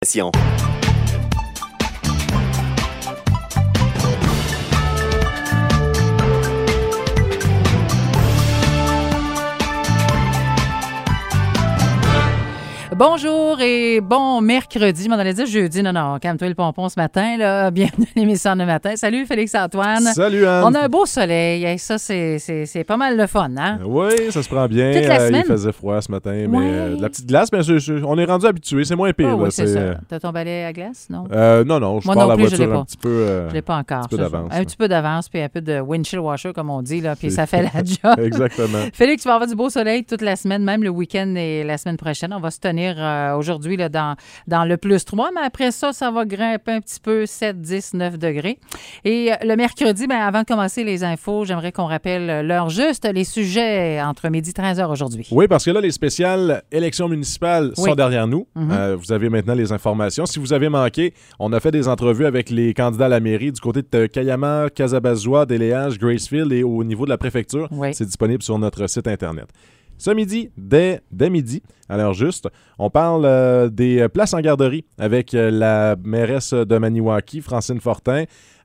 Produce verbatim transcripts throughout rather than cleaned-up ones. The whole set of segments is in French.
Bonjour et bon mercredi. Je m'en allais dire jeudi. Non, non, calme-toi le pompon ce matin. Là. Bienvenue à l'émission de matin. Salut Félix-Antoine. Salut Anne. On a un beau soleil. Et ça, c'est, c'est, c'est pas mal le fun, hein? Oui, ça se prend bien. Toute la euh, semaine. Il faisait froid ce matin, Ouais. mais euh, de la petite glace, mais c'est, c'est, on est rendu habitué. C'est moins pire. Oh, là, oui, c'est, c'est ça. T'as ton balai à glace, non? Euh, non, non, je Moi pars non la plus, je l'ai voiture pas. un petit peu, euh, Je l'ai pas encore. un petit peu ça, d'avance. Un là. petit peu d'avance, puis un peu de windshield washer, comme on dit, là, puis C'est- ça fait la job. Exactement. Félix, tu vas avoir du beau soleil toute la semaine, même le week-end et la semaine prochaine. On va se tenir euh, aujourd'hui là, dans, dans le plus trois, mais après ça, ça va grimper un petit peu, sept, dix, neuf degrés. Et euh, le mercredi, ben, avant de commencer les infos, j'aimerais qu'on rappelle l'heure juste, les sujets entre midi et treize heures aujourd'hui. Oui, parce que là, les spéciales élections municipales Oui. sont derrière nous. Mhm. Euh, vous avez maintenant les informations. Si vous avez manqué, on a fait des entrevues avec les candidats à la mairie du côté de Kayama, Kazabazoua, Déléage, Gracefield et au niveau de la préfecture. Oui. C'est disponible sur notre site Internet. Ce midi, dès, dès midi, à l'heure juste, on parle euh, des places en garderie avec euh, la mairesse de Maniwaki, Francine Fortin.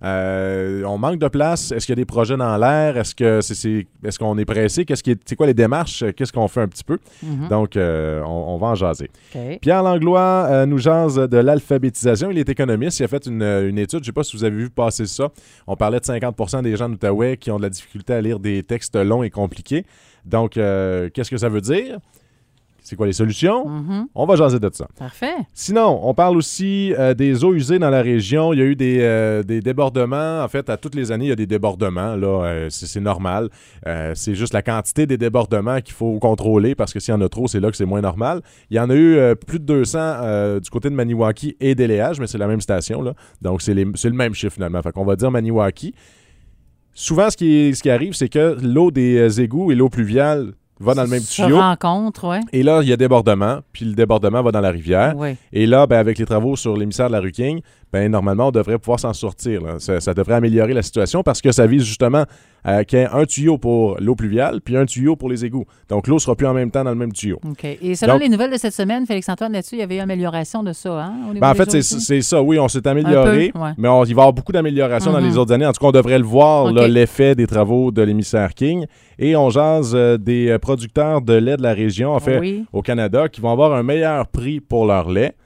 Euh, on manque de place. Est-ce qu'il y a des projets dans l'air? Est-ce que c'est, c'est- est-ce qu'on est pressé? Qu'est-ce qui est, c'est quoi les démarches? Qu'est-ce qu'on fait un petit peu? Mhm. Donc, euh, on, on va en jaser. OK. Pierre Langlois euh, nous jase de l'alphabétisation. Il est économiste. Il a fait une, une étude. Je ne sais pas si vous avez vu passer ça. On parlait de cinquante pour cent des gens d'Outaouais qui ont de la difficulté à lire des textes longs et compliqués. Donc, euh, qu'est-ce que ça veut dire? C'est quoi les solutions? Mhm. On va jaser de ça. Parfait. Sinon, on parle aussi euh, des eaux usées dans la région. Il y a eu des, euh, des débordements. En fait, à toutes les années, il y a des débordements. Là, euh, c'est, c'est normal. Euh, c'est juste la quantité des débordements qu'il faut contrôler parce que s'il y en a trop, c'est là que c'est moins normal. Il y en a eu euh, plus de deux cents euh, du côté de Maniwaki et Déléage, mais c'est la même station. Là. Donc, c'est, les- c'est le même chiffre finalement. Fait qu'on va dire Maniwaki. Souvent, ce qui, ce qui arrive, c'est que l'eau des euh, égouts et l'eau pluviale va dans le même Se tuyau. rencontre, oui. Et là, il y a débordement, puis le débordement va dans la rivière. Oui. Et là, ben, avec les travaux sur l'émissaire de la rue King, ben, normalement, on devrait pouvoir s'en sortir. Là. Ça, ça devrait améliorer la situation parce que ça vise justement à qu'il y ait un tuyau pour l'eau pluviale puis un tuyau pour les égouts. Donc, l'eau ne sera plus en même temps dans le même tuyau. OK. Et selon Donc- les nouvelles de cette semaine, Félix-Antoine, là-dessus, il y avait eu amélioration de ça, hein? au niveau Ben, en des fait, eaux c'est, usées? c'est ça. Oui, on s'est amélioré, Un peu, ouais. mais on- il va y avoir beaucoup d'améliorations dans Mhm. les autres années. En tout cas, on devrait le voir, OK. là, l'effet des travaux de l'émissaire King. Et on jase euh, des euh, producteurs de lait de la région, en fait, Oui. au Canada, qui vont avoir un meilleur prix pour leur lait.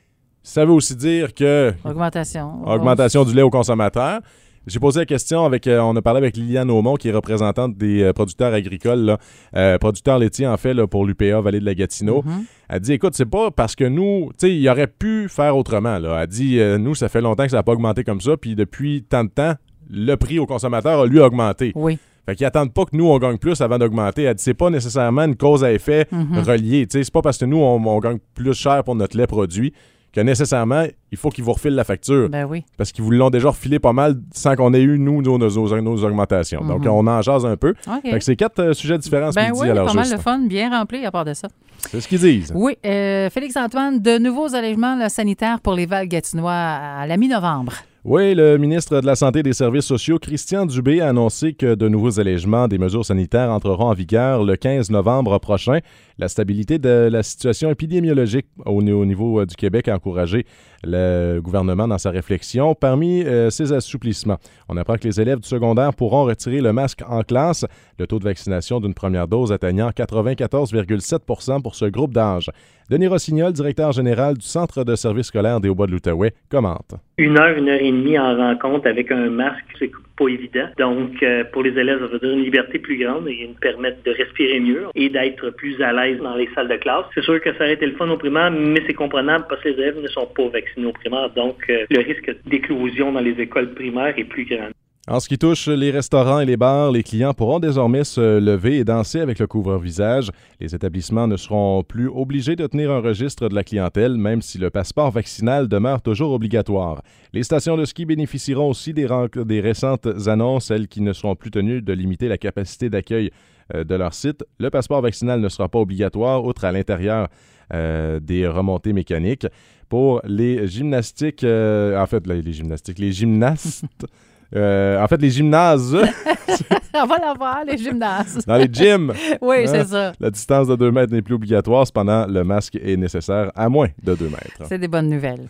Ça veut aussi dire que Augmentation. augmentation du lait aux consommateurs. J'ai posé la question avec, euh, on a parlé avec Liliane Aumont, qui est représentante des euh, producteurs agricoles, là, euh, producteurs laitiers en fait là, pour l'U P A Vallée de la Gatineau. Mhm. Elle dit, écoute, c'est pas parce que nous, tu sais, il aurait pu faire autrement. Là. Elle dit, euh, nous, ça fait longtemps que ça n'a pas augmenté comme ça, puis depuis tant de temps, le prix aux consommateurs a lui augmenté. Oui. Fait qu'ils attendent pas que nous, on gagne plus avant d'augmenter. Elle dit, c'est pas nécessairement une cause à effet Mhm. reliée. Tu sais, c'est pas parce que nous, on, on gagne plus cher pour notre lait produit que nécessairement, il faut qu'ils vous refilent la facture. Ben oui. Parce qu'ils vous l'ont déjà refilé pas mal sans qu'on ait eu, nous, nos, nos, nos augmentations. Mhm. Donc, on en jase un peu. OK. Fait que c'est quatre euh, sujets différents ce Ben midi, oui, alors pas mal juste. de fun, bien rempli à part de ça. C'est ce qu'ils disent. Oui, euh, Félix-Antoine, de nouveaux allègements là, sanitaires pour les Val-Gatinois à la mi-novembre. Oui, le ministre de la Santé et des Services sociaux, Christian Dubé, a annoncé que de nouveaux allègements des mesures sanitaires entreront en vigueur le quinze novembre prochain. La stabilité de la situation épidémiologique au, au niveau euh, du Québec a encouragé le gouvernement dans sa réflexion. Parmi euh, ces assouplissements, on apprend que les élèves du secondaire pourront retirer le masque en classe, le taux de vaccination d'une première dose atteignant quatre-vingt-quatorze virgule sept pour cent pour ce groupe d'âge. Denis Rossignol, directeur général du Centre de services scolaires des Hauts-Bois de l'Outaouais, commente. Une heure, une heure et demie en rencontre avec un masque, c'est pas évident. Donc, euh, pour les élèves, ça veut dire une liberté plus grande et nous permettre de respirer mieux et d'être plus à l'aise dans les salles de classe. C'est sûr que ça aurait été le fun au primaire, mais c'est comprenable parce que les élèves ne sont pas vaccinés au primaire. Donc, euh, le risque d'éclosion dans les écoles primaires est plus grand. En ce qui touche les restaurants et les bars, les clients pourront désormais se lever et danser avec le couvre-visage. Les établissements ne seront plus obligés de tenir un registre de la clientèle, même si le passeport vaccinal demeure toujours obligatoire. Les stations de ski bénéficieront aussi des, ren- des récentes annonces, celles qui ne seront plus tenues de limiter la capacité d'accueil euh, de leur site. Le passeport vaccinal ne sera pas obligatoire, outre à l'intérieur euh, des remontées mécaniques. Pour les gymnastiques, euh, en fait, les, les gymnastiques, les gymnastes... Euh, en fait, les gymnases, On va l'avoir, les gymnases. Dans les gyms. Oui, hein? c'est ça. La distance de deux mètres n'est plus obligatoire. Cependant, le masque est nécessaire à moins de deux mètres. C'est des bonnes nouvelles.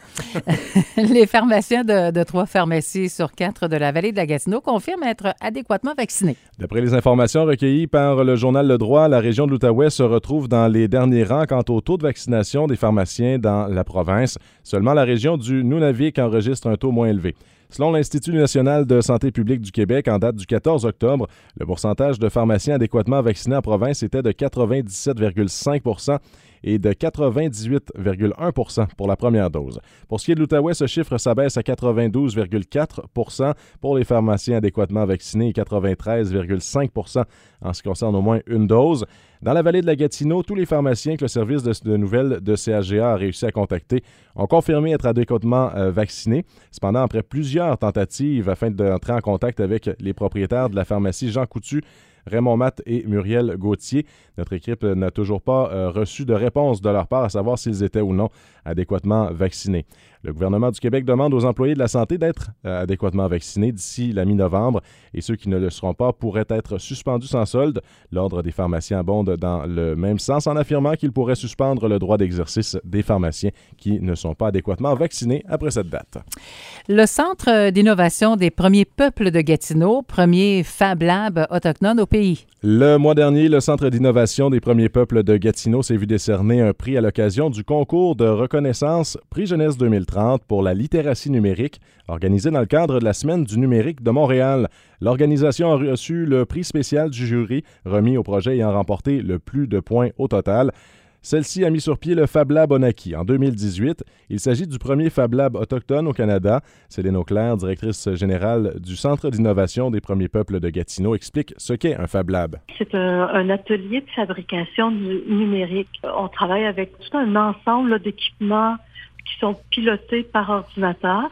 Les pharmaciens de, de trois pharmacies sur quatre de la vallée de la Gatineau confirment être adéquatement vaccinés. D'après les informations recueillies par le journal Le Droit, la région de l'Outaouais se retrouve dans les derniers rangs quant au taux de vaccination des pharmaciens dans la province. Seulement la région du Nunavik enregistre un taux moins élevé. Selon l'Institut national de santé publique du Québec, en date du quatorze octobre, le pourcentage de pharmaciens adéquatement vaccinés en province était de quatre-vingt-dix-sept virgule cinq pour cent et de quatre-vingt-dix-huit virgule un pour cent pour la première dose. Pour ce qui est de l'Outaouais, ce chiffre s'abaisse à quatre-vingt-douze virgule quatre pour cent pour les pharmaciens adéquatement vaccinés et quatre-vingt-treize virgule cinq pour cent en ce qui concerne au moins une dose. Dans la vallée de la Gatineau, tous les pharmaciens que le service de, de nouvelles de C H G A a réussi à contacter ont confirmé être adéquatement euh, vaccinés. Cependant, après plusieurs tentatives afin d'entrer en contact avec les propriétaires de la pharmacie Jean Coutu, Raymond Matt et Muriel Gauthier, notre équipe n'a toujours pas euh, reçu de réponse de leur part à savoir s'ils étaient ou non adéquatement vaccinés. Le gouvernement du Québec demande aux employés de la santé d'être euh, adéquatement vaccinés d'ici la mi-novembre et ceux qui ne le seront pas pourraient être suspendus sans solde. L'Ordre des pharmaciens abonde dans le même sens en affirmant qu'il pourrait suspendre le droit d'exercice des pharmaciens qui ne sont pas adéquatement vaccinés après cette date. Le Centre d'innovation des premiers peuples de Gatineau, premier Fab Lab autochtone au pays. Le mois dernier, le Centre d'innovation des premiers peuples de Gatineau s'est vu décerner un prix à l'occasion du concours de reconnaissance Prix Jeunesse deux mille trente pour la littératie numérique, organisé dans le cadre de la Semaine du numérique de Montréal. L'organisation a reçu le prix spécial du jury, remis au projet ayant remporté le plus de points au total. Celle-ci a mis sur pied le Fab Lab Onaki en deux mille dix-huit. Il s'agit du premier Fab Lab autochtone au Canada. Céline Auclair, directrice générale du Centre d'innovation des premiers peuples de Gatineau, explique ce qu'est un Fab Lab. C'est un, un atelier de fabrication du numérique. On travaille avec tout un ensemble là, d'équipements qui sont pilotés par ordinateur.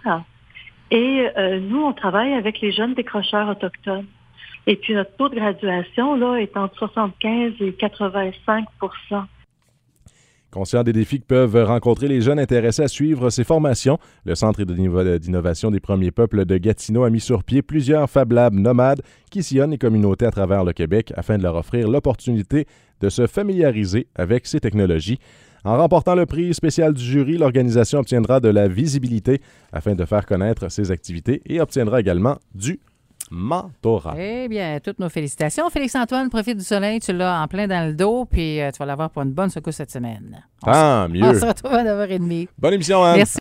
Et euh, nous, on travaille avec les jeunes décrocheurs autochtones. Et puis notre taux de graduation là, est entre soixante-quinze et quatre-vingt-cinq pour cent. Conscient des défis que peuvent rencontrer les jeunes intéressés à suivre ces formations, le Centre d'innovation des premiers peuples de Gatineau a mis sur pied plusieurs Fab Labs nomades qui sillonnent les communautés à travers le Québec afin de leur offrir l'opportunité de se familiariser avec ces technologies. En remportant le prix spécial du jury, l'organisation obtiendra de la visibilité afin de faire connaître ses activités et obtiendra également du mentorat. Eh bien, toutes nos félicitations. Félix-Antoine, profite du soleil, tu l'as en plein dans le dos, puis euh, tu vas l'avoir pour une bonne secousse cette semaine. Tant mieux. On se retrouve à neuf heures trente. Bonne émission, Anne. Merci.